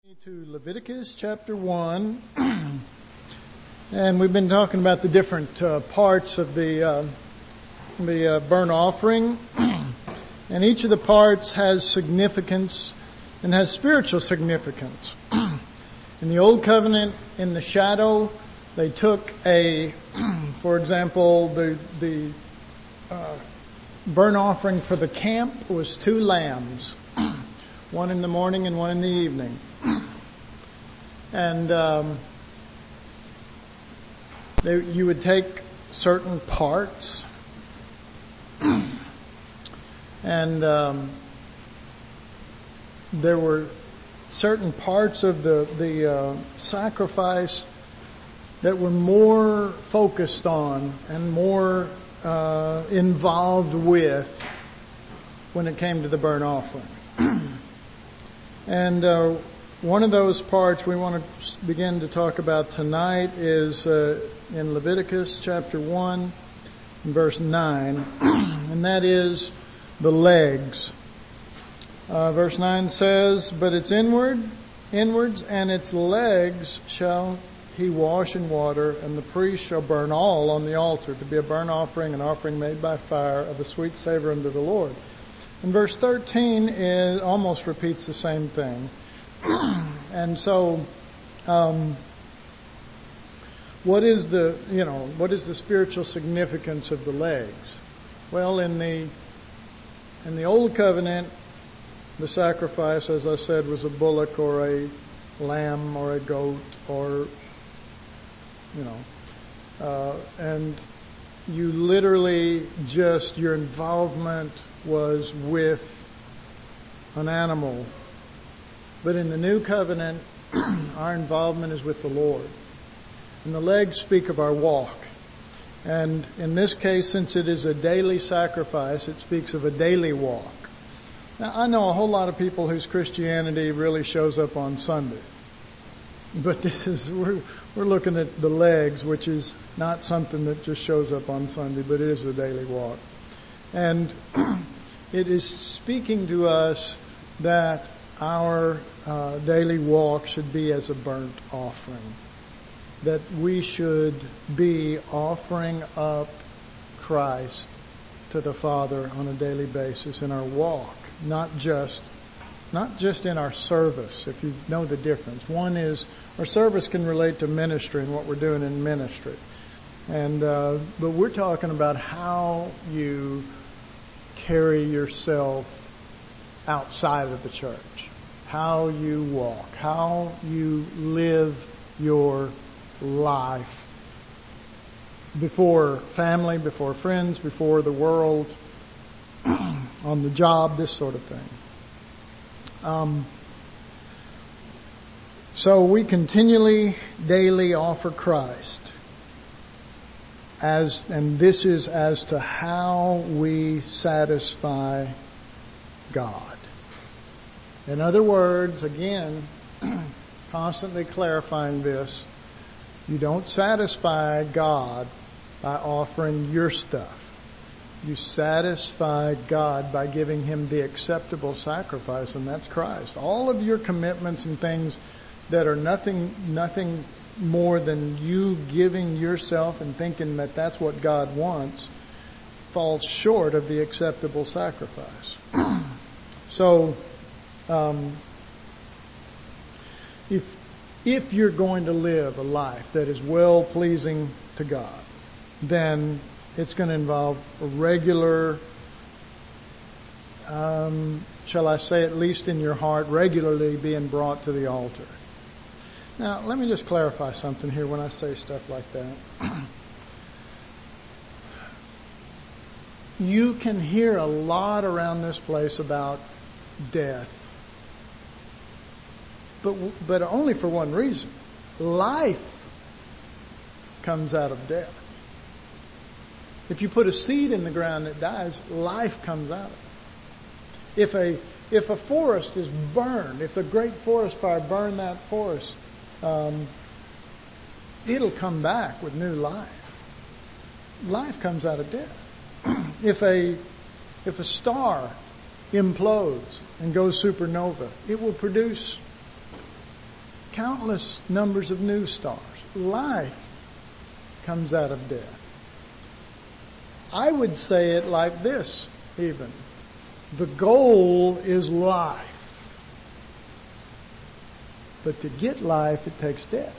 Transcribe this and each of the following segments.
To Leviticus chapter 1, and we've been talking about the different parts of the burnt offering, and each of the parts has significance and has spiritual significance. In the Old Covenant, in the shadow, they took for example, the burnt offering for the camp was 2 lambs, one in the morning and one in the evening. And you would take certain parts, and there were certain parts of the sacrifice that were more focused on and more involved with when it came to the burnt offering. And one of those parts we want to begin to talk about tonight is in Leviticus chapter 1, verse 9, and that is the legs. Verse 9 says, "But its inwards, and its legs shall he wash in water, and the priest shall burn all on the altar, to be a burnt offering, an offering made by fire, of a sweet savor unto the Lord." And verse 13 almost repeats the same thing. And so, what is the spiritual significance of the legs? Well, in the Old Covenant, the sacrifice, as I said, was a bullock or a lamb or a goat or, and you literally your involvement was with an animal. But in the New Covenant, our involvement is with the Lord. And the legs speak of our walk. And in this case, since it is a daily sacrifice, it speaks of a daily walk. Now, I know a whole lot of people whose Christianity really shows up on Sunday. But we're looking at the legs, which is not something that just shows up on Sunday, but it is a daily walk. And it is speaking to us that our daily walk should be as a burnt offering. That we should be offering up Christ to the Father on a daily basis in our walk, not just in our service, if you know the difference. One is our service can relate to ministry and what we're doing in ministry. And but we're talking about how you carry yourself outside of the church, how you walk, how you live your life before family, before friends, before the world, on the job, this sort of thing. So we continually, daily offer Christ and this is as to how we satisfy God. In other words, again, constantly clarifying this, you don't satisfy God by offering your stuff. You satisfy God by giving Him the acceptable sacrifice, and that's Christ. All of your commitments and things that are nothing more than you giving yourself and thinking that that's what God wants falls short of the acceptable sacrifice. So, if you're going to live a life that is well pleasing to God, then it's going to involve a regular, shall I say, at least in your heart, regularly being brought to the altar. Now, let me just clarify something here when I say stuff like that. You can hear a lot around this place about death, but only for one reason. Life comes out of death. If you put a seed in the ground that dies, life comes out of it. If a forest is burned, if a great forest fire burned that forest, it'll come back with new life. Life comes out of death. If a star implodes and goes supernova, it will produce countless numbers of new stars. Life comes out of death. I would say it like this even. The goal is life. But to get life, it takes death.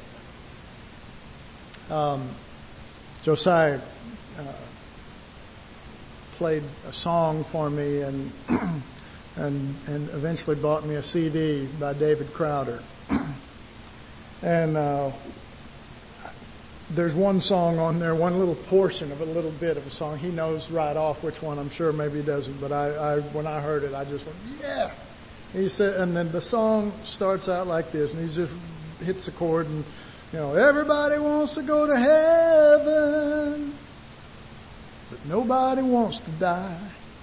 Josiah played a song for me and eventually bought me a CD by David Crowder. And there's one song on there, one little portion of a little bit of a song. He knows right off which one. I'm sure maybe he doesn't, but when I heard it, I just went, yeah. He said, and then the song starts out like this, and he just hits the chord, and everybody wants to go to heaven, but nobody wants to die.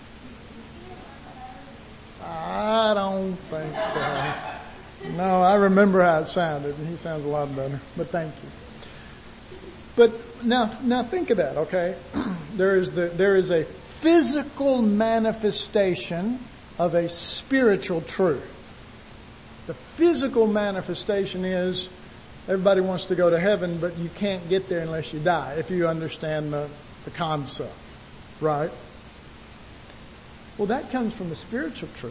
I don't think so. No, I remember how it sounded, and he sounds a lot better. But thank you. But now think of that, okay? There is a physical manifestation of a spiritual truth. The physical manifestation is everybody wants to go to heaven, but you can't get there unless you die, if you understand the concept, right? Well, that comes from the spiritual truth.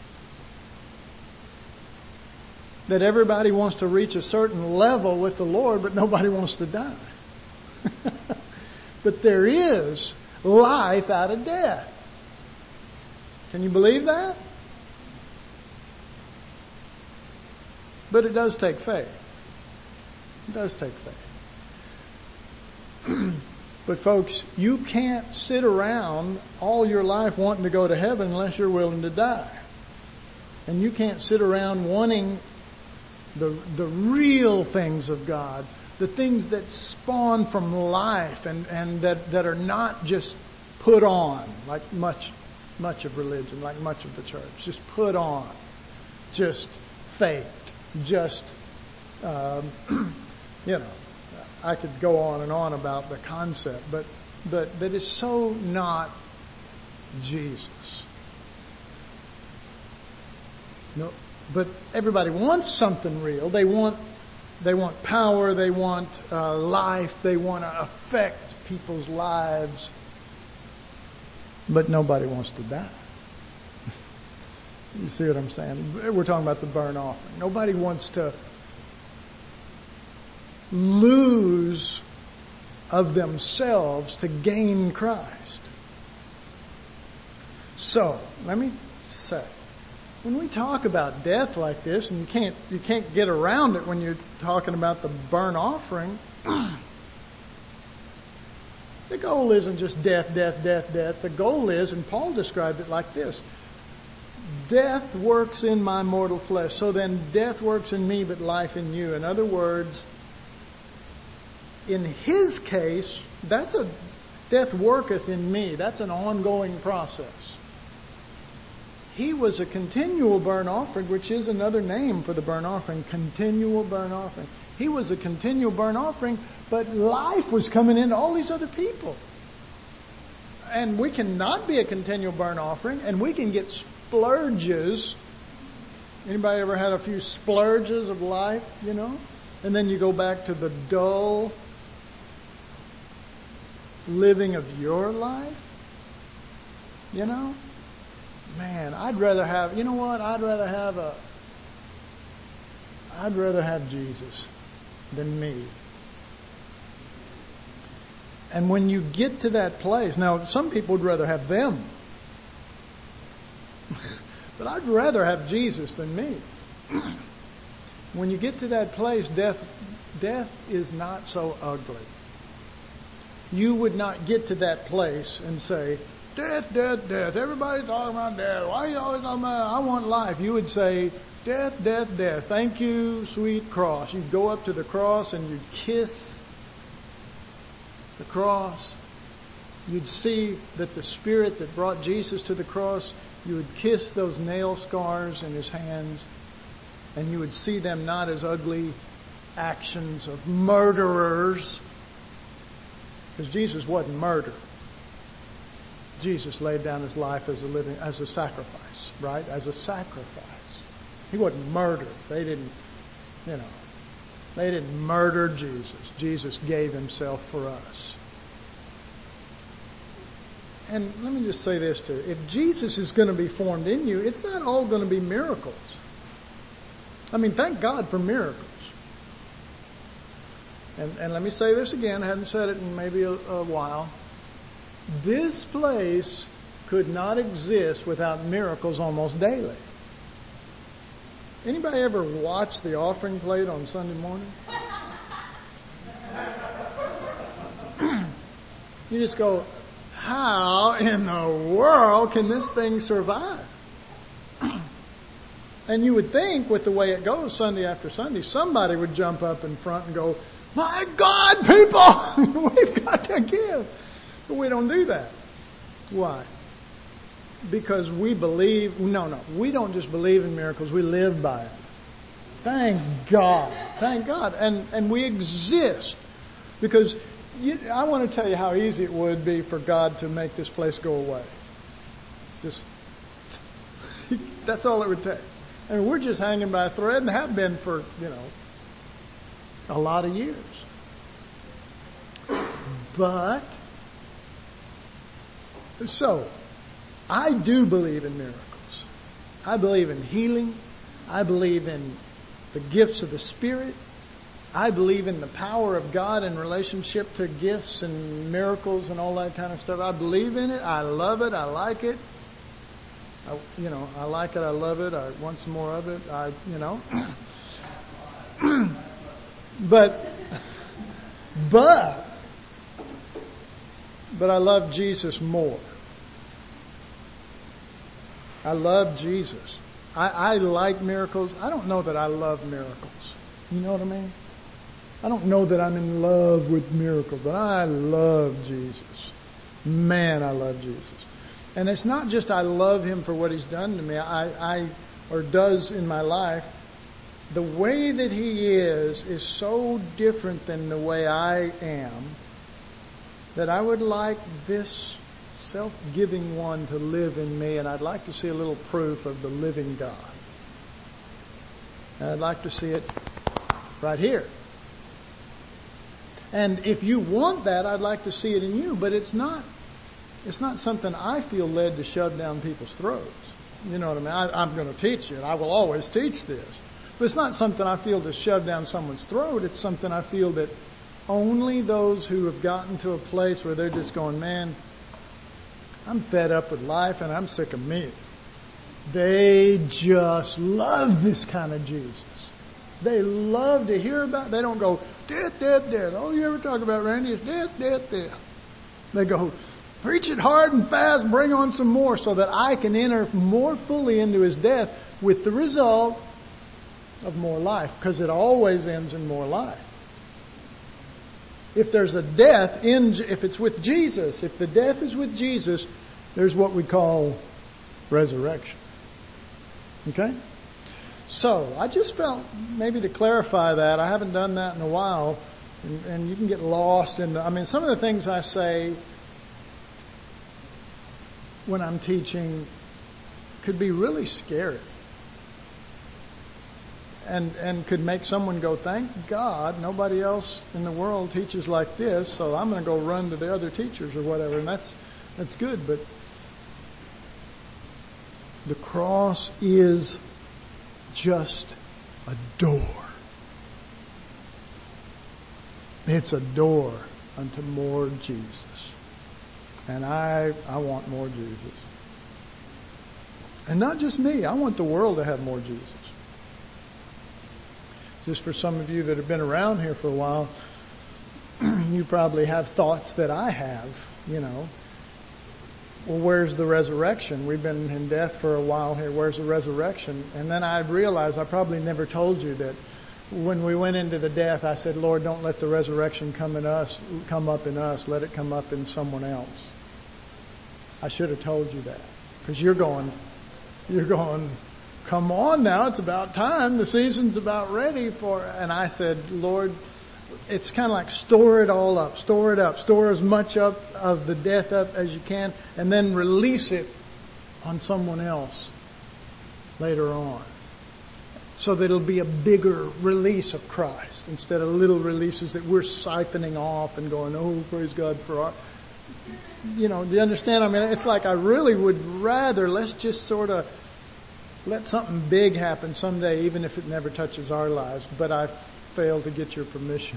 That everybody wants to reach a certain level with the Lord, but nobody wants to die. But there is life out of death. Can you believe that? But it does take faith. It does take faith. But folks, you can't sit around all your life wanting to go to heaven unless you're willing to die. And you can't sit around wanting the real things of God, the things that spawn from life and that are not just put on, like much of religion, like much of the church. Just put on, just faked, just, I could go on and on about the concept, but that is so not Jesus. No, but everybody wants something real. They want power. They want life. They want to affect people's lives. But nobody wants to die. You see what I'm saying? We're talking about the burnt offering. Nobody wants to lose of themselves to gain Christ. So, let me say, when we talk about death like this, and you can't get around it when you're talking about the burnt offering, the goal isn't just death, death, death, death. The goal is, and Paul described it like this, death works in my mortal flesh, so then death works in me, but life in you. In other words, in his case, that's a death worketh in me. That's an ongoing process. He was a continual burnt offering, which is another name for the burnt offering, continual burnt offering. He was a continual burnt offering, but life was coming into all these other people. And we cannot be a continual burnt offering, and we can get splurges. Anybody ever had a few splurges of life, And then you go back to the dull living of your life, Man, I'd rather have Jesus than me. And when you get to that place, now some people would rather have them. But I'd rather have Jesus than me. When you get to that place, death is not so ugly. You would not get to that place and say, death, death, death. Everybody's talking about death. Why are you always talking about it? I want life. You would say, death, death, death. Thank you, sweet cross. You'd go up to the cross and you'd kiss the cross. You'd see that the Spirit that brought Jesus to the cross, you would kiss those nail scars in His hands, and you would see them not as ugly actions of murderers, because Jesus wasn't murder. Jesus laid down His life as a sacrifice, right? As a sacrifice. He wasn't murder. They didn't, They didn't murder Jesus. Jesus gave himself for us. And let me just say this too. If Jesus is going to be formed in you, it's not all going to be miracles. I mean, thank God for miracles. And let me say this again. I hadn't said it in maybe a while. This place could not exist without miracles almost daily. Anybody ever watch the offering plate on Sunday morning? You just go, how in the world can this thing survive? And you would think with the way it goes Sunday after Sunday, somebody would jump up in front and go, my God, people, we've got to give. But we don't do that. Why? Because we believe, we don't just believe in miracles, we live by it. Thank God. Thank God. And we exist. Because I want to tell you how easy it would be for God to make this place go away. Just, that's all it would take. I mean, we're just hanging by a thread and have been for, a lot of years. But, so, I do believe in miracles. I believe in healing. I believe in the gifts of the Spirit. I believe in the power of God in relationship to gifts and miracles and all that kind of stuff. I believe in it. I love it. I like it. I like it. I love it. I want some more of it. But I love Jesus more. I love Jesus. I like miracles. I don't know that I love miracles. You know what I mean? I don't know that I'm in love with miracles, but I love Jesus. Man, I love Jesus. And it's not just I love Him for what He's done to me, or does in my life. The way that He is so different than the way I am, that I would like this self-giving one to live in me, and I'd like to see a little proof of the living God. And I'd like to see it right here. And if you want that, I'd like to see it in you, but it's not something I feel led to shove down people's throats. You know what I mean? I'm going to teach you, and I will always teach this. But it's not something I feel to shove down someone's throat. It's something I feel that only those who have gotten to a place where they're just going, man, I'm fed up with life and I'm sick of me. They just love this kind of Jesus. They love to hear about it. They don't go, death, death, death. All you ever talk about, Randy, is death, death, death. They go, preach it hard and fast, bring on some more so that I can enter more fully into His death with the result of more life, because it always ends in more life. If there's a death if it's with Jesus, if the death is with Jesus, there's what we call resurrection. Okay? So, I just felt maybe to clarify that. I haven't done that in a while, and you can get lost in some of the things I say when I'm teaching could be really scary. And could make someone go, thank God nobody else in the world teaches like this, so I'm going to go run to the other teachers or whatever. And that's good, but the cross is just a door. It's a door unto more Jesus. And I want more Jesus. And not just me. I want the world to have more Jesus. Just for some of you that have been around here for a while, you probably have thoughts that I have, Well, where's the resurrection? We've been in death for a while here. Where's the resurrection? And then I realized I probably never told you that when we went into the death, I said, Lord, don't let the resurrection come up in us. Let it come up in someone else. I should have told you that. Because you're going, come on now, it's about time. The season's about ready for... And I said, Lord, it's kind of like store it all up. Store it up. Store as much up of the death up as you can. And then release it on someone else later on. so that it'll be a bigger release of Christ instead of little releases that we're siphoning off and going, oh, praise God for our... You know, do you understand? I mean, it's like I really would rather let's just sort of let something big happen someday, even if it never touches our lives, but I failed to get your permission.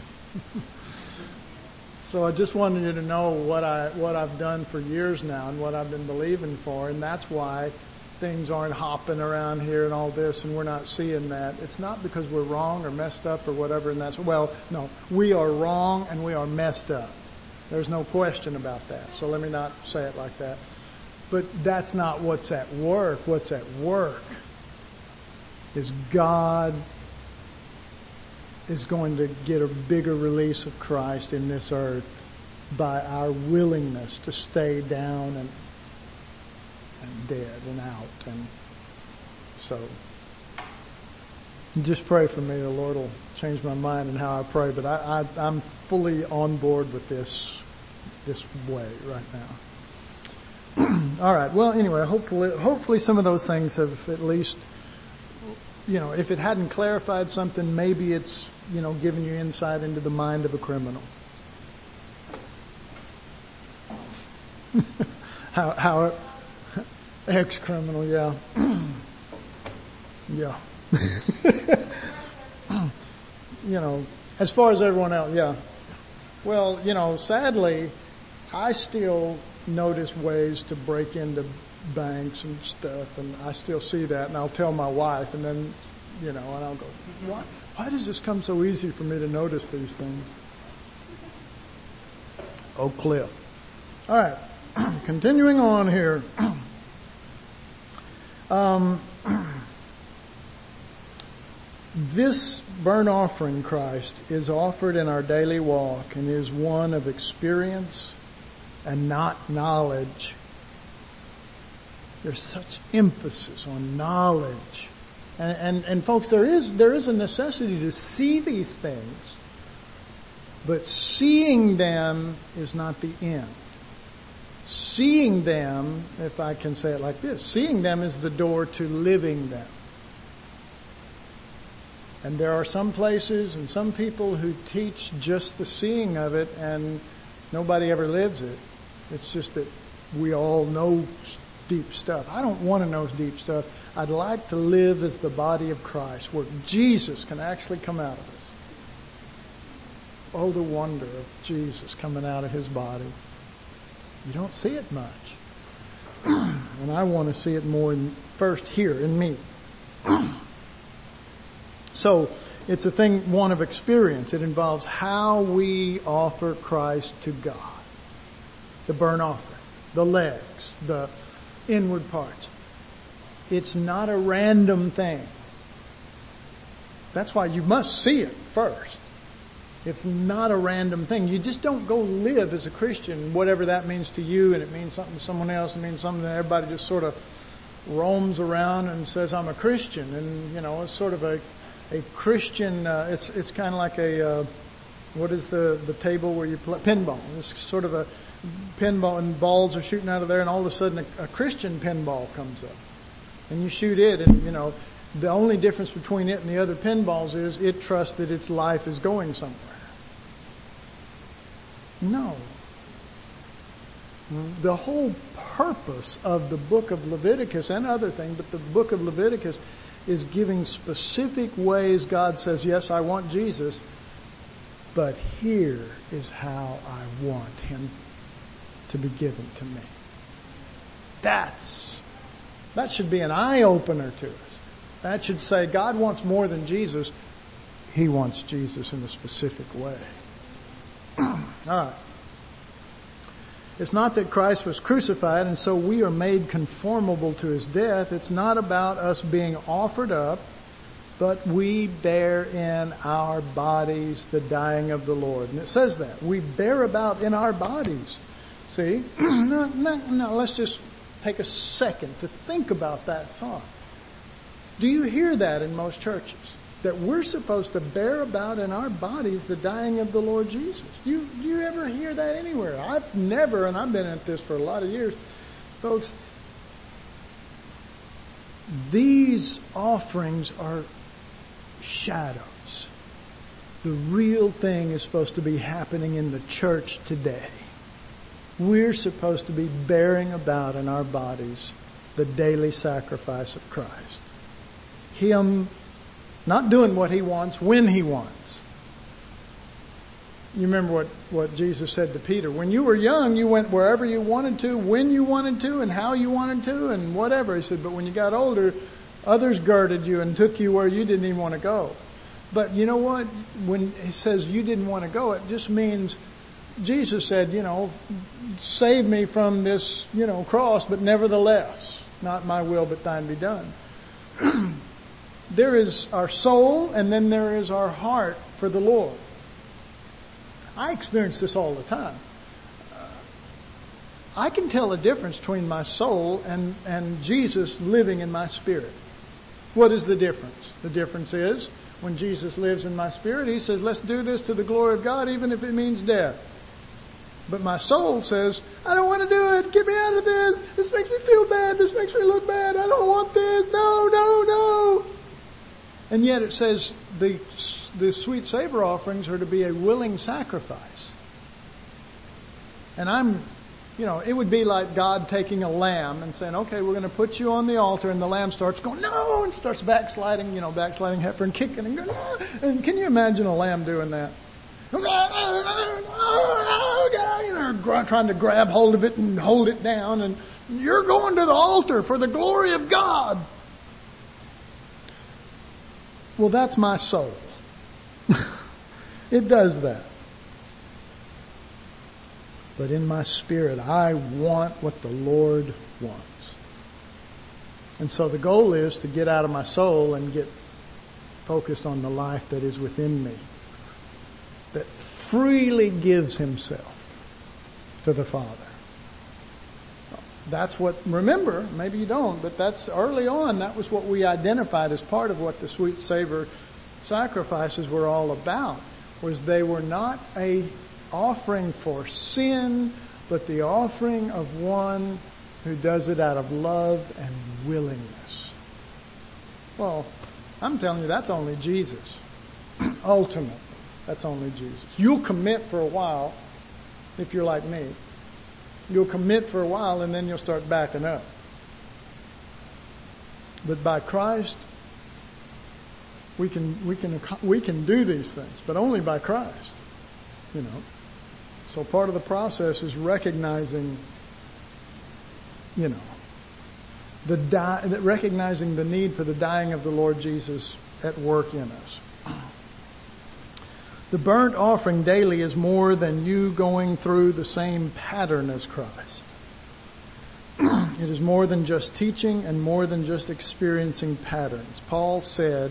So I just wanted you to know what I've done for years now and what I've been believing for, and that's why things aren't hopping around here and all this, and we're not seeing that. It's not because we're wrong or messed up or whatever, and that's, well, no, we are wrong and we are messed up. There's no question about that. So let me not say it like that. But that's not what's at work. What's at work is God is going to get a bigger release of Christ in this earth by our willingness to stay down and dead and out. And so just pray for me. The Lord will change my mind and how I pray. But I'm fully on board with this way right now. All right. Well, anyway, hopefully some of those things have at least, you know, if it hadn't clarified something, maybe it's, you know, given you insight into the mind of a criminal. how ex-criminal, yeah. Yeah. You know, as far as everyone else, yeah. Well, you know, sadly, I still notice ways to break into banks and stuff, and I still see that, and I'll tell my wife, and then, you know, and I'll go, why does this come so easy for me to notice these things? Oh, Cliff. All right, continuing on here. This burnt offering, Christ, is offered in our daily walk and is one of experience and not knowledge. There's such emphasis on knowledge. And folks, there is a necessity to see these things, but seeing them is not the end. Seeing them, if I can say it like this, seeing them is the door to living them. And there are some places and some people who teach just the seeing of it, and nobody ever lives it. It's just that we all know deep stuff. I don't want to know deep stuff. I'd like to live as the body of Christ, where Jesus can actually come out of us. Oh, the wonder of Jesus coming out of His body. You don't see it much. And I want to see it more first here in me. So it's a thing, one of experience. It involves how we offer Christ to God. The burnt offering, the legs, the inward parts. It's not a random thing. That's why you must see it first. It's not a random thing. You just don't go live as a Christian, whatever that means to you, and it means something to someone else, it means something that everybody just sort of roams around and says, I'm a Christian. And, you know, it's sort of a Christian, it's kind of like what is the table where you play pinball? It's sort of a pinball, and balls are shooting out of there, and all of a sudden a Christian pinball comes up. And you shoot it, and, you know, the only difference between it and the other pinballs is it trusts that its life is going somewhere. No. The whole purpose of the book of Leviticus and other things, but the book of Leviticus is giving specific ways God says, yes, I want Jesus, but here is how I want Him to be given to me. That should be an eye-opener to us. That should say God wants more than Jesus. He wants Jesus in a specific way. All right. It's not that Christ was crucified and so we are made conformable to His death. It's not about us being offered up, but we bear in our bodies the dying of the Lord. And it says that. We bear about in our bodies. See? No, let's just take a second to think about that thought. Do you hear that in most churches? That we're supposed to bear about in our bodies the dying of the Lord Jesus. Do you ever hear that anywhere? I've never, and I've been at this for a lot of years. Folks, these offerings are shadows. The real thing is supposed to be happening in the church today. We're supposed to be bearing about in our bodies the daily sacrifice of Christ. Him not doing what He wants when He wants. You remember what Jesus said to Peter. When you were young, you went wherever you wanted to, when you wanted to, and how you wanted to, and whatever. He said, but when you got older, others girded you and took you where you didn't even want to go. But you know what? When He says you didn't want to go, it just means Jesus said, save me from this, cross, but nevertheless, not my will, but thine be done. There is our soul, and then there is our heart for the Lord. I experience this all the time. I can tell the difference between my soul and Jesus living in my spirit. What is the difference? The difference is when Jesus lives in my spirit, He says, let's do this to the glory of God, even if it means death. But my soul says, I don't want to do it. Get me out of this. This makes me feel bad. This makes me look bad. I don't want this. No. And yet it says the sweet savor offerings are to be a willing sacrifice. And it would be like God taking a lamb and saying, okay, we're going to put you on the altar, and the lamb starts going, no, and starts backsliding heifer and kicking and going, no. And can you imagine a lamb doing that? Trying to grab hold of it and hold it down, and you're going to the altar for the glory of God. Well, that's my soul. It does that. But in my spirit, I want what the Lord wants. And so the goal is to get out of my soul and get focused on the life that is within me, that freely gives Himself to the Father. That's what, remember, maybe you don't, but that's early on, that was what we identified as part of what the sweet savor sacrifices were all about, was they were not a offering for sin, but the offering of one who does it out of love and willingness. Well, I'm telling you, that's only Jesus. Ultimately, that's only Jesus. You'll commit for a while, if you're like me. You'll commit for a while, and then you'll start backing up. But by Christ, we can do these things, but only by Christ. So part of the process is recognizing, recognizing the need for the dying of the Lord Jesus at work in us. The burnt offering daily is more than you going through the same pattern as Christ. It is more than just teaching and more than just experiencing patterns. Paul said,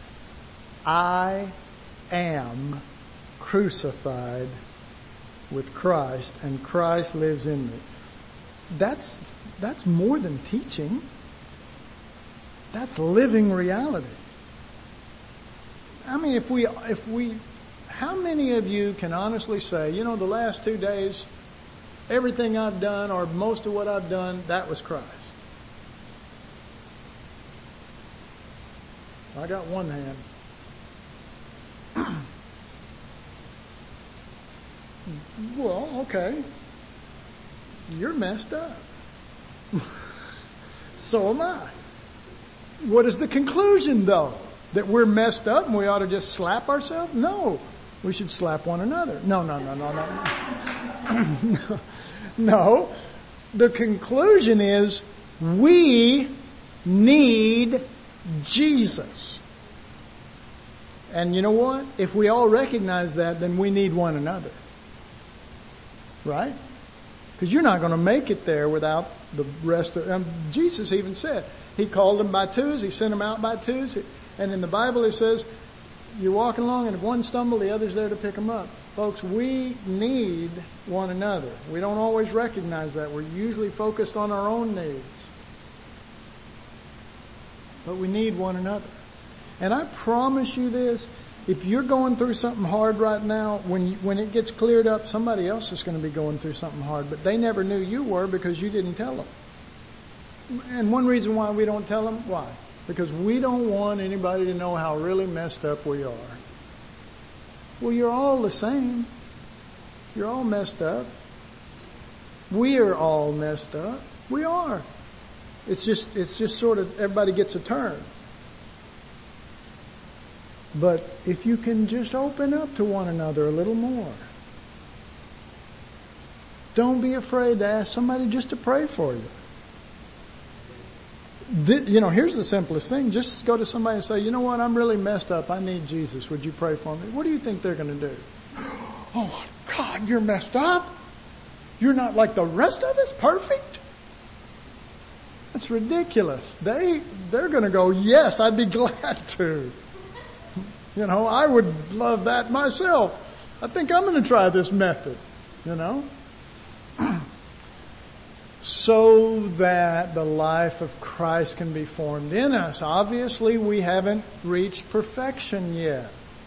I am crucified with Christ, and Christ lives in me. That's more than teaching. That's living reality. I mean, if we how many of you can honestly say, the last 2 days, everything I've done or most of what I've done, that was Christ? I got one hand. Well, okay. You're messed up. So am I. What is the conclusion, though? That we're messed up and we ought to just slap ourselves? No. We should slap one another. No. No. The conclusion is we need Jesus. And you know what? If we all recognize that, then we need one another. Right? Because you're not going to make it there without the rest of... Jesus even said, He called them by twos, He sent them out by twos. And in the Bible it says, you're walking along and if one stumbles, the other's there to pick them up. Folks, we need one another. We don't always recognize that. We're usually focused on our own needs. But we need one another. And I promise you this, if you're going through something hard right now, when it gets cleared up, somebody else is going to be going through something hard. But they never knew you were because you didn't tell them. And one reason why we don't tell them, why? because we don't want anybody to know how really messed up we are. Well, you're all the same. You're all messed up. We are all messed up. We are. It's just sort of everybody gets a turn. But if you can just open up to one another a little more. Don't be afraid to ask somebody just to pray for you. Here's the simplest thing. Just go to somebody and say, you know what, I'm really messed up. I need Jesus. Would you pray for me? What do you think they're going to do? Oh, my God, you're messed up? You're not like the rest of us? Perfect? That's ridiculous. They're going to go, yes, I'd be glad to. I would love that myself. I think I'm going to try this method, so that the life of Christ can be formed in us. Obviously, we haven't reached perfection yet.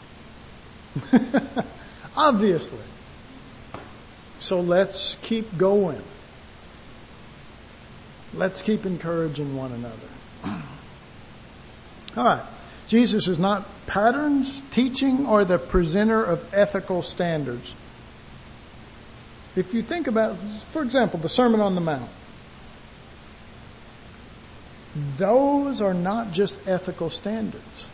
Obviously. So let's keep going. Let's keep encouraging one another. All right. Jesus is not patterns, teaching, or the presenter of ethical standards. If you think about, for example, the Sermon on the Mount, those are not just ethical standards.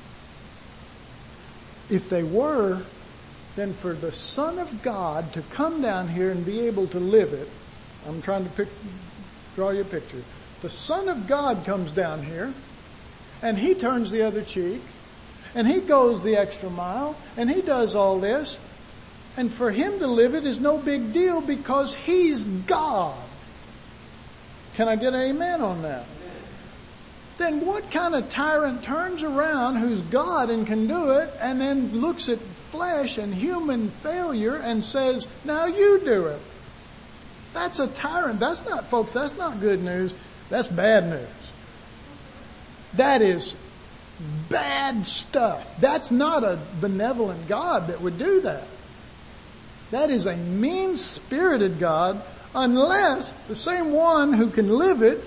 If they were, then for the Son of God to come down here and be able to live it, I'm trying to draw you a picture. The Son of God comes down here, and He turns the other cheek, and He goes the extra mile, and He does all this. And for Him to live it is no big deal because He's God. Can I get an amen on that? Then what kind of tyrant turns around who's God and can do it and then looks at flesh and human failure and says, now you do it? That's a tyrant. That's not, folks, that's not good news. That's bad news. That is bad stuff. That's not a benevolent God that would do that. That is a mean-spirited God, unless the same one who can live it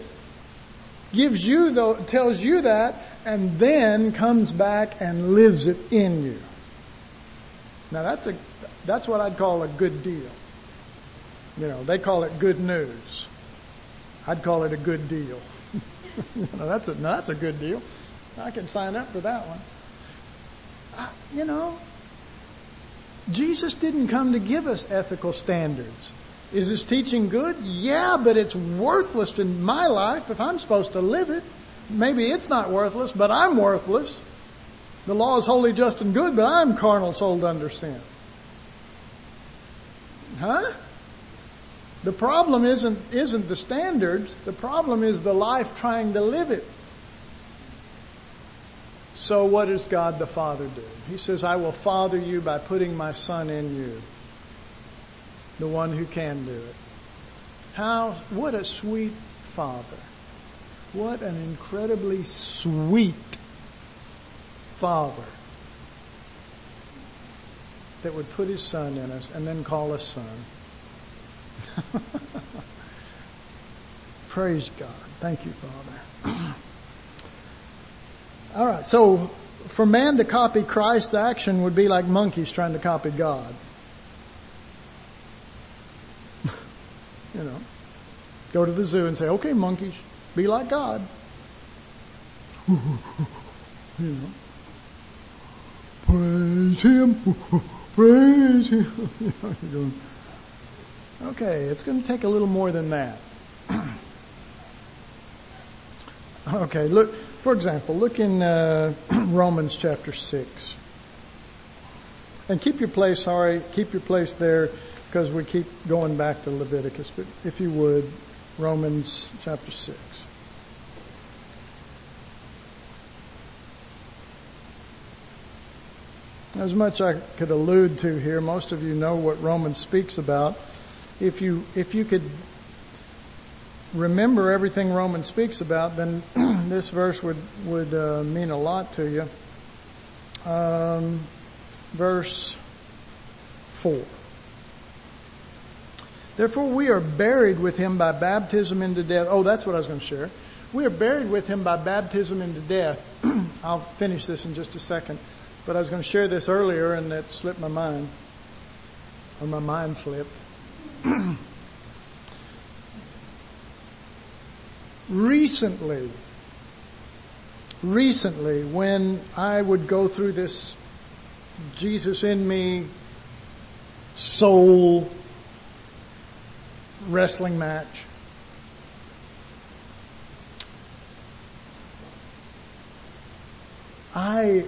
tells you that, and then comes back and lives it in you. Now that's what I'd call a good deal. They call it good news. I'd call it a good deal. That's a good deal. I can sign up for that one. Jesus didn't come to give us ethical standards. Is His teaching good? Yeah, but it's worthless in my life if I'm supposed to live it. Maybe it's not worthless, but I'm worthless. The law is holy, just, and good, but I'm carnal, sold under sin. Huh? The problem isn't the standards. The problem is the life trying to live it. So what does God the Father do? He says, I will father you by putting my Son in you. The one who can do it. What a sweet Father. What an incredibly sweet Father that would put His Son in us and then call us Son. Praise God. Thank you, Father. All right, so for man to copy Christ's action would be like monkeys trying to copy God. Go to the zoo and say, okay, monkeys, be like God. Praise Him, praise Him. Okay, it's going to take a little more than that. Okay, look, for example, look in Romans chapter 6. And keep your place there, because we keep going back to Leviticus. But if you would, Romans chapter 6. As much I could allude to here, most of you know what Romans speaks about. If you could remember everything Romans speaks about, then this verse would mean a lot to you. Verse 4. Therefore we are buried with Him by baptism into death. Oh, that's what I was going to share. We are buried with him by baptism into death. I'll finish this in just a second. But I was going to share this earlier and it slipped my mind. Or my mind slipped. Recently, when I would go through this Jesus in me soul wrestling match, I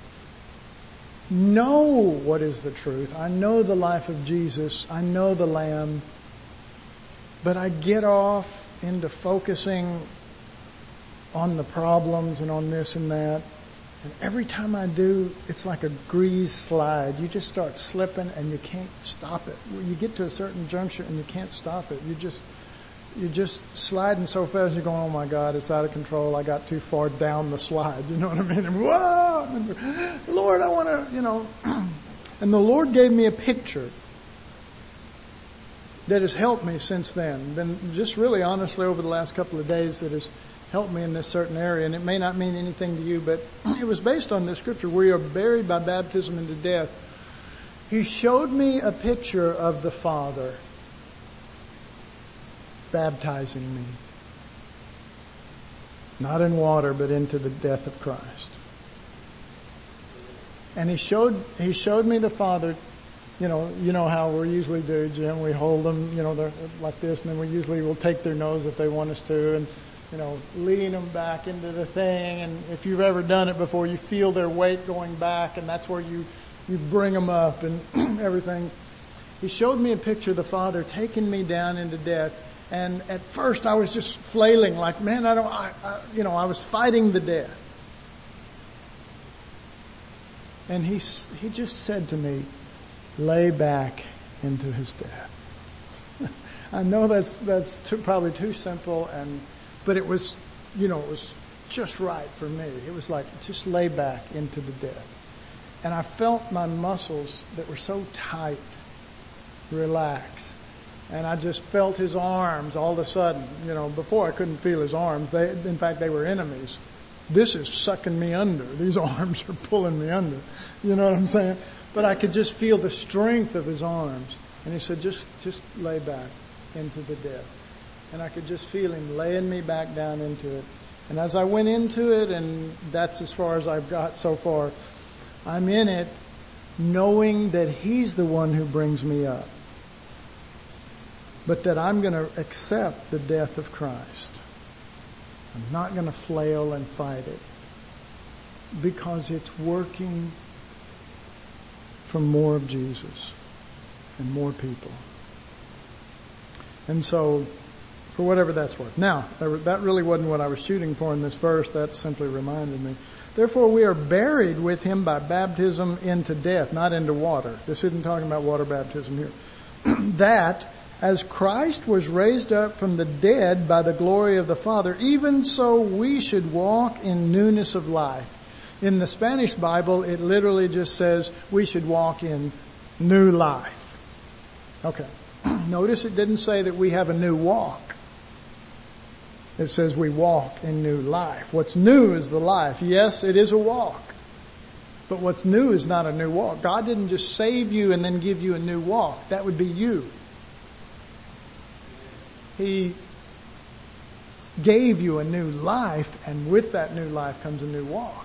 know what is the truth. I know the life of Jesus. I know the Lamb. But I get off into focusing on the problems and on this and that. And every time I do, it's like a grease slide. You just start slipping and you can't stop it. You get to a certain juncture and you can't stop it. You're just sliding so fast, you're going, oh my God, it's out of control. I got too far down the slide. You know what I mean? And whoa! Lord, I want to, And the Lord gave me a picture that has helped me since then. Been just really honestly over the last couple of days that has helped me in this certain area. And it may not mean anything to you, but it was based on this scripture. We are buried by baptism into death. He showed me a picture of the Father baptizing me. Not in water, but into the death of Christ. And he showed me the Father. You know how we usually do, Jim. We hold them, they're like this, and then we usually will take their nose if they want us to, and lean them back into the thing. And if you've ever done it before, you feel their weight going back, and that's where you bring them up and everything. He showed me a picture of the Father taking me down into death, and at first I was just flailing, like, man, I was fighting the death. And he just said to me, lay back into his death. I know that's probably too simple, but it was, it was just right for me. It was like, just lay back into the death. And I felt my muscles that were so tight relax. And I just felt his arms all of a sudden. Before I couldn't feel his arms. In fact, they were enemies. This is sucking me under. These arms are pulling me under. You know what I'm saying? But I could just feel the strength of his arms. And he said, just lay back into the death. And I could just feel him laying me back down into it. And as I went into it, and that's as far as I've got so far, I'm in it knowing that he's the one who brings me up. But that I'm going to accept the death of Christ. I'm not going to flail and fight it. Because it's working for more of Jesus and more people. And so, for whatever that's worth. Now, that really wasn't what I was shooting for in this verse. That simply reminded me. Therefore, we are buried with him by baptism into death, not into water. This isn't talking about water baptism here. That, as Christ was raised up from the dead by the glory of the Father, even so we should walk in newness of life. In the Spanish Bible, it literally just says we should walk in new life. Okay. Notice it didn't say that we have a new walk. It says we walk in new life. What's new is the life. Yes, it is a walk. But what's new is not a new walk. God didn't just save you and then give you a new walk. That would be you. He gave you a new life, and with that new life comes a new walk.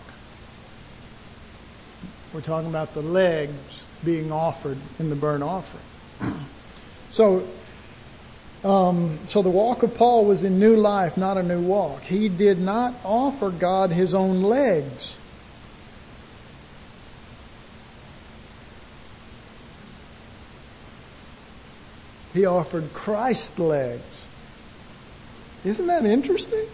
We're talking about the legs being offered in the burnt offering. So the walk of Paul was in new life, not a new walk. He did not offer God his own legs. He offered Christ's legs. Isn't that interesting?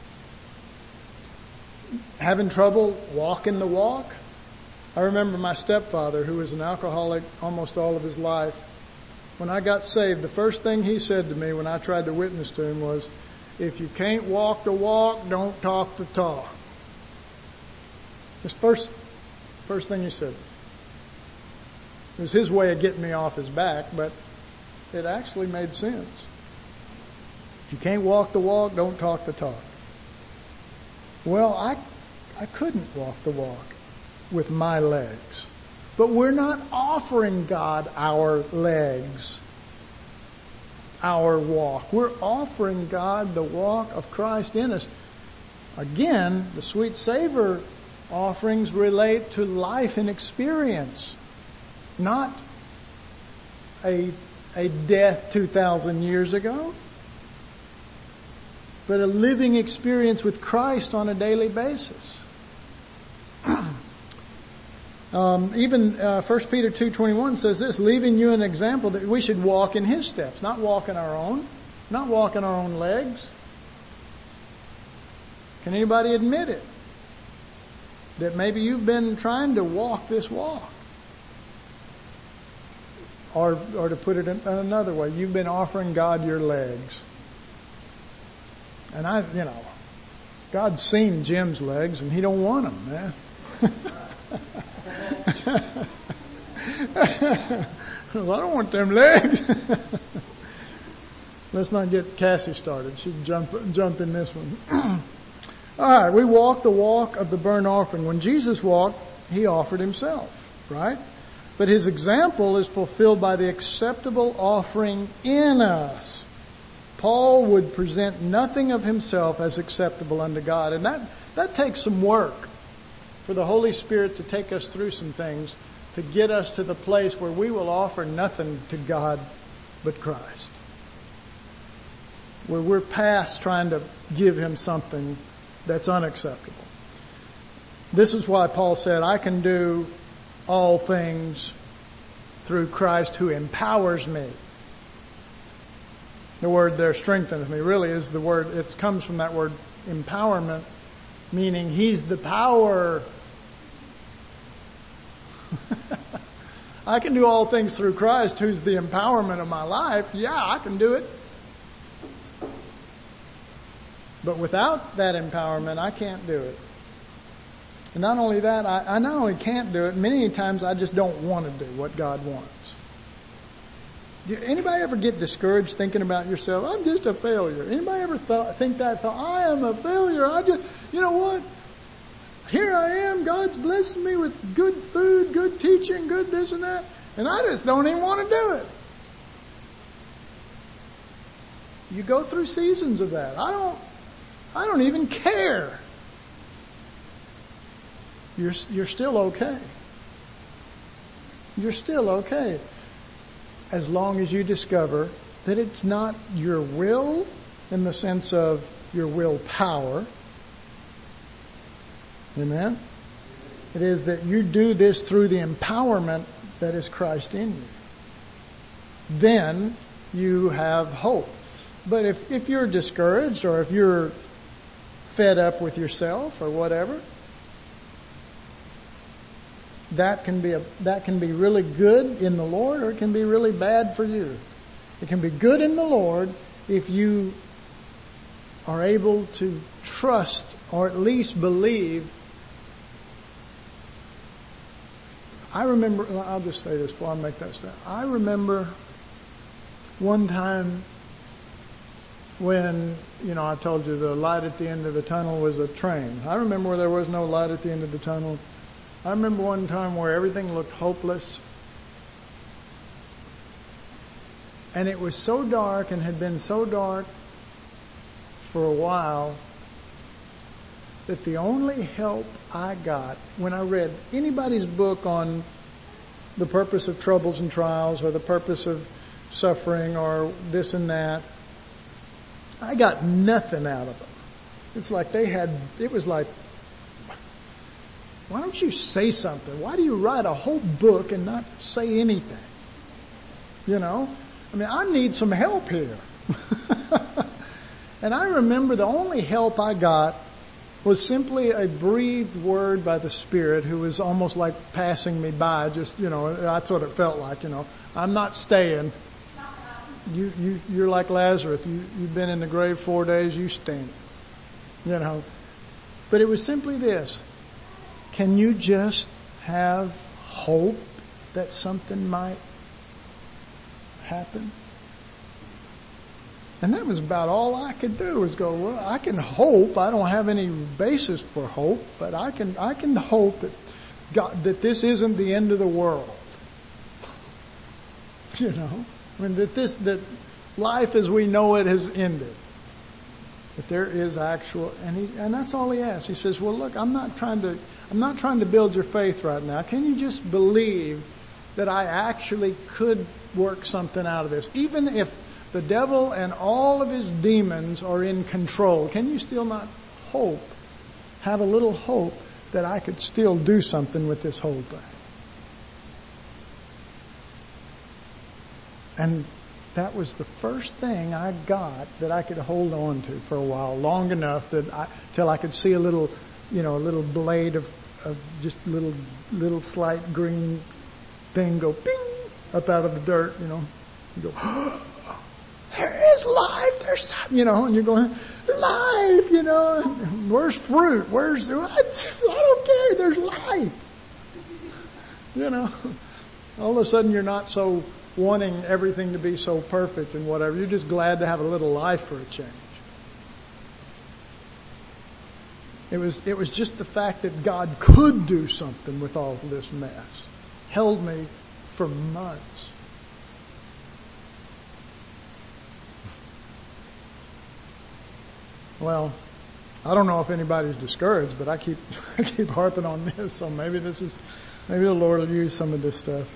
Having trouble walking the walk? I remember my stepfather, who was an alcoholic almost all of his life. When I got saved, the first thing he said to me when I tried to witness to him was, if you can't walk the walk, don't talk the talk. This first thing he said. It was his way of getting me off his back, but it actually made sense. If you can't walk the walk, don't talk the talk. Well, I couldn't walk the walk with my legs. But we're not offering God our legs, our walk. We're offering God the walk of Christ in us. Again, the sweet savor offerings relate to life and experience, not a death 2,000 years ago, but a living experience with Christ on a daily basis. Even 1 Peter 2:21 says this, leaving you an example that we should walk in His steps, not walk in our own legs. Can anybody admit it? That maybe you've been trying to walk this walk. Or to put it in another way, you've been offering God your legs. And God's seen Jim's legs and He don't want them, man. Well, I don't want them legs. Let's not get Cassie started. She can jump in this one. All right, we walk the walk of the burnt offering. When Jesus walked, He offered Himself, right? But His example is fulfilled by the acceptable offering in us. Paul would present nothing of himself as acceptable unto God. And that takes some work for the Holy Spirit to take us through some things to get us to the place where we will offer nothing to God but Christ. Where we're past trying to give Him something that's unacceptable. This is why Paul said, I can do all things through Christ who empowers me. The word there, strengthens me, really is the word, it comes from that word empowerment, meaning He's the power. I can do all things through Christ who's the empowerment of my life. Yeah, I can do it. But without that empowerment, I can't do it. And not only that, I not only can't do it, many times I just don't want to do what God wants. Do anybody ever get discouraged thinking about yourself? I'm just a failure. Anybody ever think that thought? I am a failure. You know what? Here I am. God's blessing me with good food, good teaching, good this and that. And I just don't even want to do it. You go through seasons of that. I don't even care. You're still okay. You're still okay. As long as you discover that it's not your will in the sense of your willpower. Amen? It is that you do this through the empowerment that is Christ in you. Then you have hope. But if you're discouraged or if you're fed up with yourself or whatever, that can be really good in the Lord, or it can be really bad for you. It can be good in the Lord if you are able to trust or at least believe. I remember, I'll just say this before I make that step. I remember one time when, I told you the light at the end of the tunnel was a train. I remember where there was no light at the end of the tunnel. I remember one time where everything looked hopeless. And it was so dark and had been so dark for a while that the only help I got when I read anybody's book on the purpose of troubles and trials or the purpose of suffering or this and that, I got nothing out of them. It's like it was like, why don't you say something? Why do you write a whole book and not say anything? I need some help here. And I remember the only help I got was simply a breathed word by the Spirit who was almost like passing me by. Just, that's what it felt like, I'm not staying. You're like Lazarus. You've been in the grave 4 days, you stink. But it was simply this. Can you just have hope that something might happen? And that was about all I could do, was go, well, I can hope. I don't have any basis for hope, but I can hope that God, that this isn't the end of the world. You know, I mean, that life as we know it has ended. That there is actual, and that's all he asks. He says, well, look, I'm not trying to build your faith right now. Can you just believe that I actually could work something out of this? Even if the devil and all of his demons are in control, can you still not have a little hope that I could still do something with this whole thing? And that was the first thing I got that I could hold on to for a while, long enough till I could see a little blade of just little slight green thing go ping up out of the dirt, You go, oh, there is life. There's, and you're going, life, and where's fruit? I don't care. There's life. All of a sudden you're not so wanting everything to be so perfect and whatever. You're just glad to have a little life for a change. It was just the fact that God could do something with all of this mess held me for months. Well, I don't know if anybody's discouraged, but I keep harping on this, so maybe the Lord will use some of this stuff.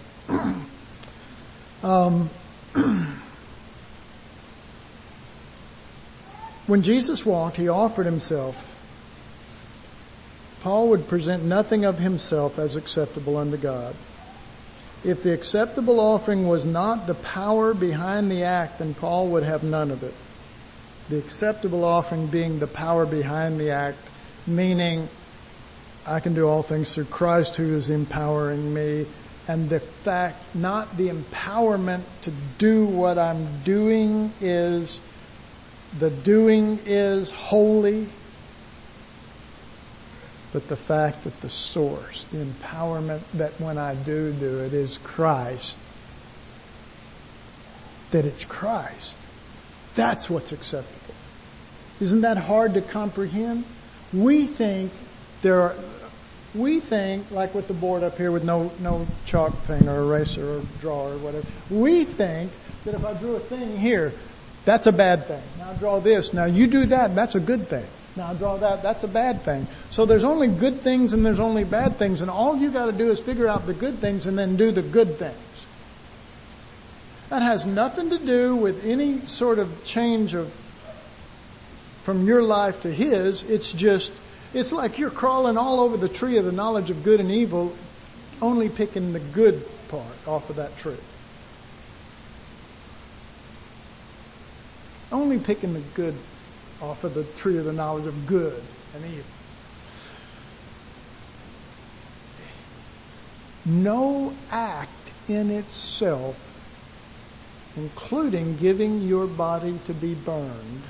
When Jesus walked, he offered himself. Paul would present nothing of himself as acceptable unto God. If the acceptable offering was not the power behind the act, then Paul would have none of it. The acceptable offering being the power behind the act, meaning I can do all things through Christ who is empowering me. And the fact, not the empowerment to do what I'm doing is holy, but the fact that the source, the empowerment that when I do it is Christ. That it's Christ. That's what's acceptable. Isn't that hard to comprehend? We think, like with the board up here with no chalk thing or eraser or draw or whatever, we think that if I drew a thing here, that's a bad thing. Now I draw this. Now you do that, that's a good thing. Now I draw that, that's a bad thing. So there's only good things and there's only bad things, and all you got to do is figure out the good things and then do the good things. That has nothing to do with any sort of change from your life to his. It's like you're crawling all over the tree of the knowledge of good and evil, only picking the good part off of that tree. Only picking the good off of the tree of the knowledge of good and evil. No act in itself, including giving your body to be burned,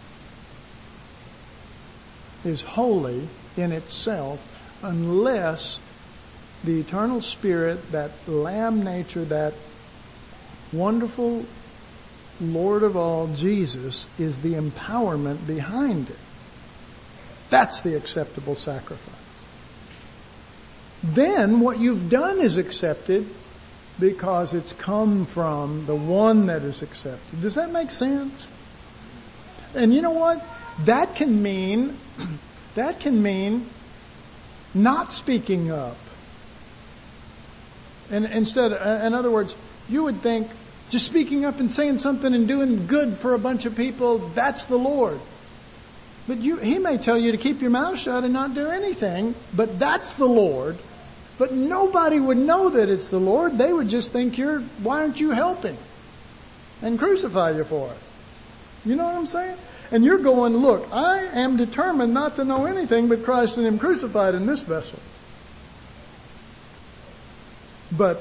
is holy in itself unless the eternal spirit, that lamb nature, that wonderful Lord of all, Jesus, is the empowerment behind it. That's the acceptable sacrifice. Then what you've done is accepted because it's come from the one that is accepted. Does that make sense? And you know what? That can mean not speaking up. And in other words, you would think just speaking up and saying something and doing good for a bunch of people, that's the Lord. But He may tell you to keep your mouth shut and not do anything, but that's the Lord. But nobody would know that it's the Lord. They would just think why aren't you helping? And crucify you for it. You know what I'm saying? And you're going, look, I am determined not to know anything but Christ and Him crucified in this vessel. But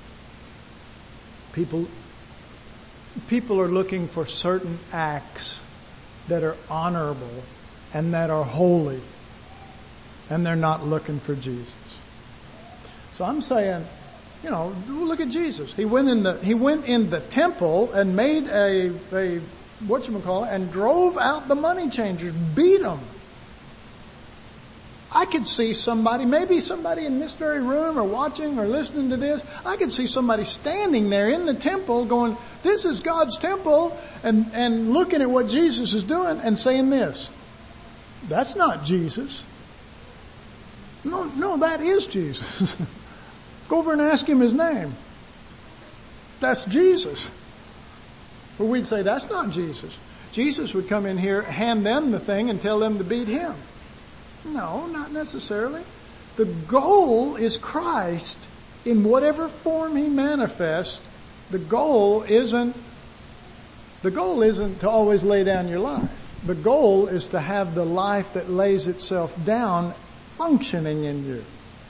people are looking for certain acts that are honorable and that are holy, and they're not looking for Jesus. So I'm saying, look at Jesus. He went in the temple and made a and drove out the money changers, beat them. I could see somebody, maybe somebody in this very room or watching or listening to this, I could see somebody standing there in the temple going, this is God's temple, and looking at what Jesus is doing and saying this, that's not Jesus. No, that is Jesus. Go over and ask him his name. That's Jesus. But we'd say, that's not Jesus. Jesus would come in here, hand them the thing, and tell them to beat him. No, not necessarily. The goal is Christ in whatever form he manifests. The goal isn't to always lay down your life. The goal is to have the life that lays itself down functioning in you.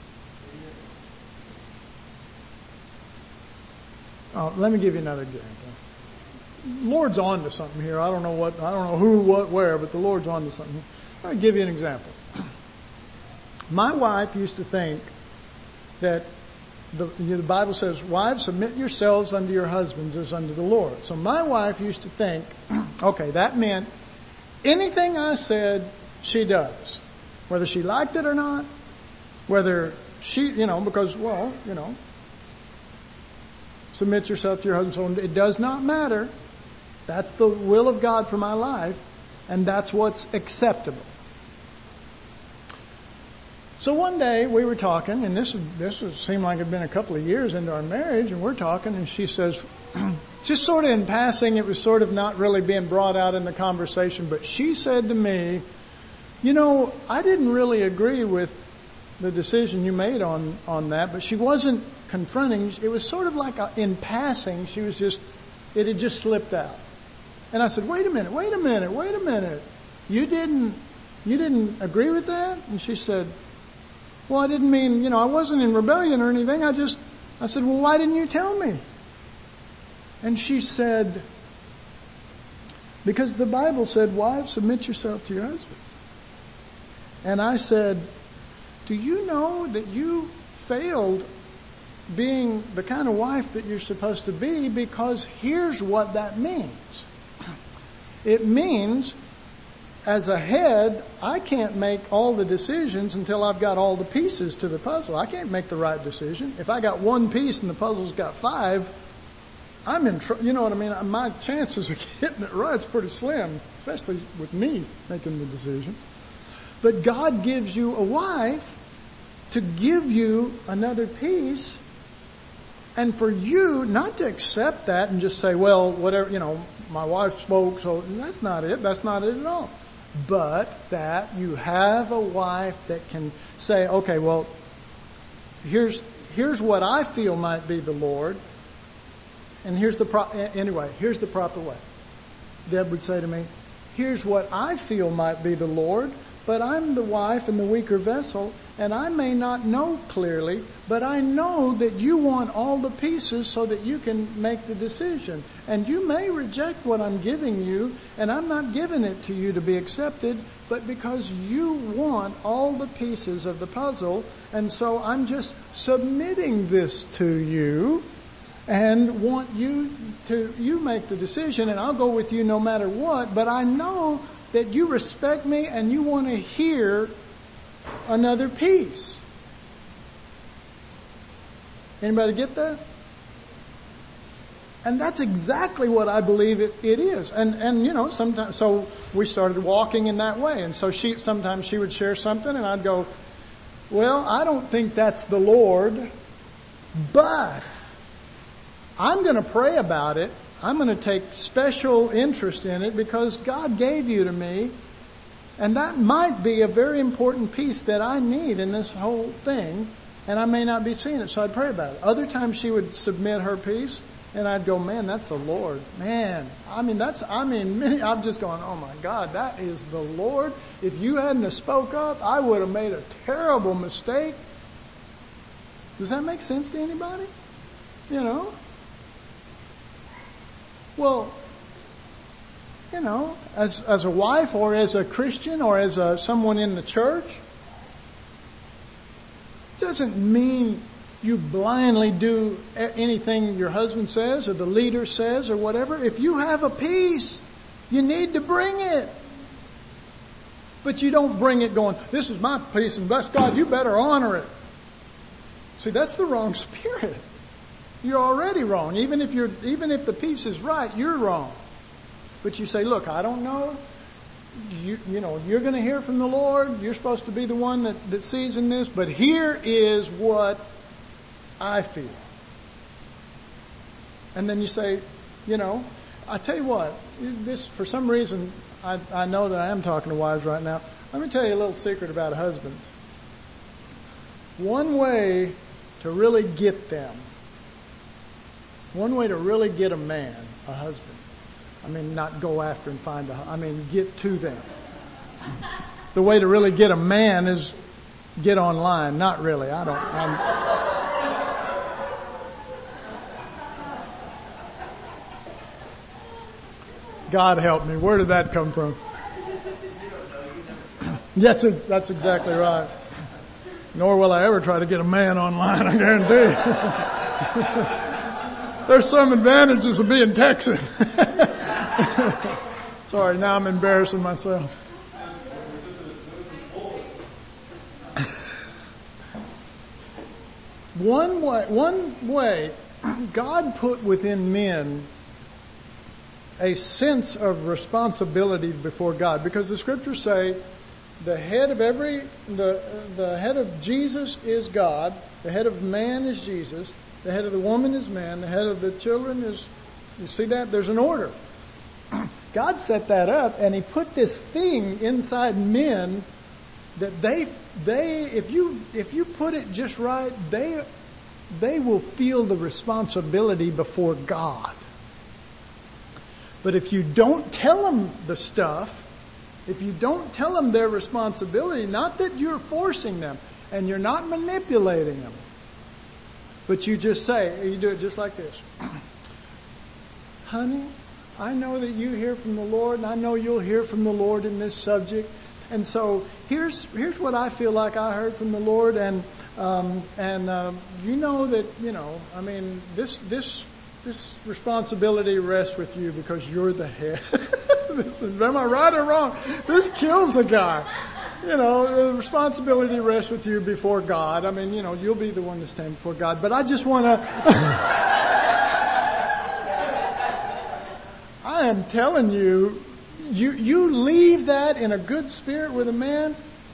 Let me give you another example. Lord's on to something here. I don't know who, what, where, but the Lord's on to something. I'll give you an example. My wife used to think that the Bible says, wives, submit yourselves unto your husbands as unto the Lord. So my wife used to think, okay, that meant anything I said, she does. Whether she liked it or not, whether she, because, submit yourself to your husband. So it does not matter. That's the will of God for my life, and that's what's acceptable. So one day we were talking, and this seemed like it had been a couple of years into our marriage, and we're talking, and she says, just sort of in passing, it was sort of not really being brought out in the conversation, but she said to me, I didn't really agree with the decision you made on that, but she wasn't confronting. It was sort of like in passing, it had just slipped out. And I said, wait a minute. You didn't agree with that? And she said, well, I didn't mean, I wasn't in rebellion or anything. I said, well, why didn't you tell me? And she said, because the Bible said, wives, submit yourself to your husband. And I said, do you know that you failed being the kind of wife that you're supposed to be? Because here's what that means. It means, as a head, I can't make all the decisions until I've got all the pieces to the puzzle. I can't make the right decision. If I got one piece and the puzzle's got 5, I'm in trouble. You know what I mean? My chances of getting it right is pretty slim, especially with me making the decision. But God gives you a wife to give you another piece, and for you not to accept that and just say, well, whatever, my wife spoke, so that's not it. That's not it at all. But that you have a wife that can say, okay, well, here's what I feel might be the Lord, and here's the proper way. Deb would say to me, here's what I feel might be the Lord, but I'm the wife and the weaker vessel, and I may not know clearly, but I know that you want all the pieces so that you can make the decision. And you may reject what I'm giving you, and I'm not giving it to you to be accepted, but because you want all the pieces of the puzzle, and so I'm just submitting this to you and want you make the decision, and I'll go with you no matter what, but I know that you respect me and you want to hear another piece. Anybody get that? And that's exactly what I believe it is. And sometimes, so we started walking in that way. And so sometimes she would share something and I'd go, well, I don't think that's the Lord, but I'm going to pray about it. I'm going to take special interest in it because God gave you to me. And that might be a very important piece that I need in this whole thing. And I may not be seeing it, so I'd pray about it. Other times she would submit her piece, and I'd go, man, that's the Lord. Man, I'm just going, oh my God, that is the Lord. If you hadn't have spoke up, I would have made a terrible mistake. Does that make sense to anybody? Well, as a wife or as a Christian or as someone in the church, doesn't mean you blindly do anything your husband says or the leader says or whatever. If you have a piece You need to bring it. But you don't bring it going, this is my piece and bless God, you better honor it. See, that's the wrong spirit. You're already wrong. Even if the piece is right, you're wrong. But you say, look, I don't know. You know, you're going to hear from the Lord. You're supposed to be the one that sees in this. But here is what I feel. And then you say, you know, I tell you what, this, for some reason, I know that I am talking to wives right now. Let me tell you a little secret about husbands. One way to really get them, one way to really get a man, a husband, I mean, not go after and find get to them. The way to really get a man is get online. Not really. God help me. Where did that come from? Yes, that's exactly right. Nor will I ever try to get a man online, I guarantee. There's some advantages of being Texan. Sorry, now I'm embarrassing myself. One way, God put within men a sense of responsibility before God, because the scriptures say the head of Jesus is God, the head of man is Jesus, the head of the woman is man, the head of the children is, you see that? There's an order. God set that up, and He put this thing inside men that they if you put it just right, they will feel the responsibility before God. But if you don't tell them the stuff, if you don't tell them their responsibility, not that you're forcing them and you're not manipulating them, but you just say, you do it just like this. Honey, I know that you hear from the Lord, and I know you'll hear from the Lord in this subject. And so here's what I feel like I heard from the Lord, and you know that, you know, I mean, this responsibility rests with you because you're the head. Am I right or wrong? This kills a guy. You know, the responsibility rests with you before God. I mean, you know, you'll be the one to stand before God. But I just want to... I am telling you, you leave that in a good spirit with a man,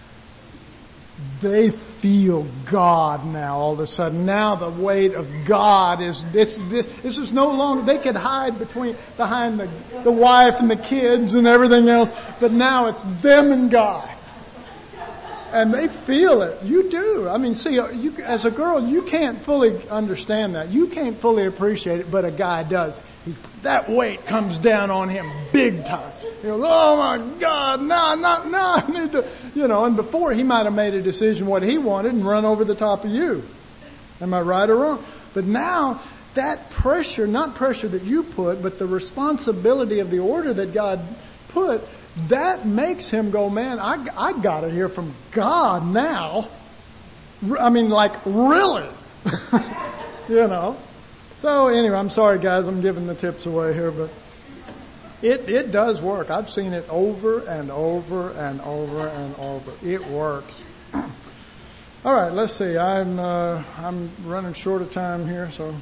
they feel God now all of a sudden. Now the weight of God is this is no longer, they could hide behind the wife and the kids and everything else, but now it's them and God. And they feel it. You do. I mean, see, as a girl, you can't fully understand that. You can't fully appreciate it, but a guy does. That weight comes down on him big time. You know, oh my God, no, I need to, you know, and before he might have made a decision what he wanted and run over the top of you. Am I right or wrong? But now, that pressure, not pressure that you put, but the responsibility of the order that God put, that makes him go, man, I got to hear from God now. I mean, like, really? You know? So anyway, I'm sorry, guys, I'm giving the tips away here, but it does work. I've seen it over and over and over and over. It works. All right, let's see. I'm running short of time here, so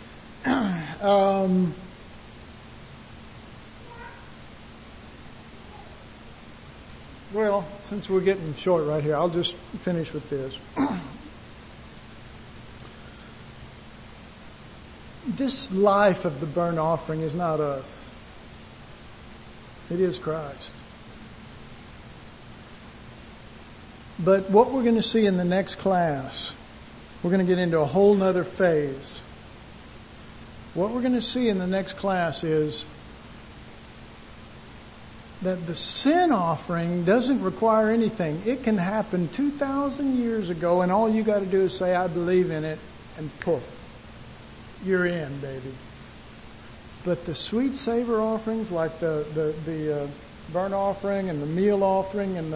well, since we're getting short right here, I'll just finish with this. This life of the burnt offering is not us. It is Christ. But what we're going to see in the next class, we're going to get into a whole nother phase. What we're going to see in the next class is that the sin offering doesn't require anything. It can happen 2,000 years ago, and all you got to do is say, I believe in it, and poof, you're in, baby. But the sweet savor offerings, like the burnt offering and the meal offering and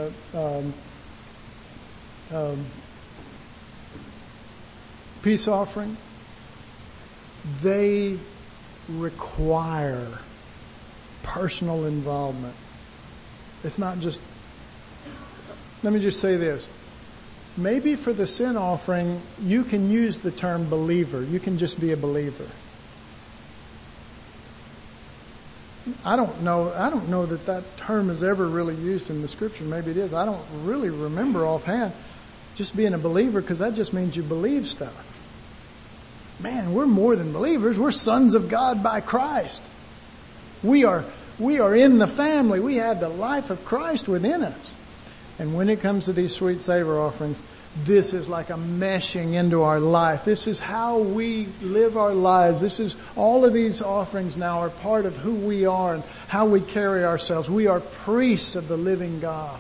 the peace offering, they require personal involvement. It's not just, let me just say this. Maybe for the sin offering, you can use the term believer. You can just be a believer. I don't know that term is ever really used in the Scripture. Maybe it is. I don't really remember offhand just being a believer, because that just means you believe stuff. Man, we're more than believers. We're sons of God by Christ. We are in the family. We have the life of Christ within us. And when it comes to these sweet savor offerings, this is like a meshing into our life. This is how we live our lives. This is, all of these offerings now are part of who we are and how we carry ourselves. We are priests of the living God.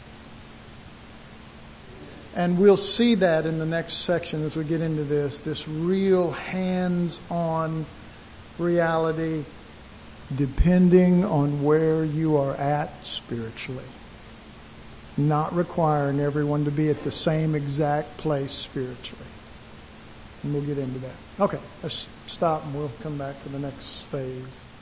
And we'll see that in the next section as we get into this real hands-on reality, depending on where you are at spiritually. Not requiring everyone to be at the same exact place spiritually. And we'll get into that. Okay, let's stop and we'll come back to the next phase.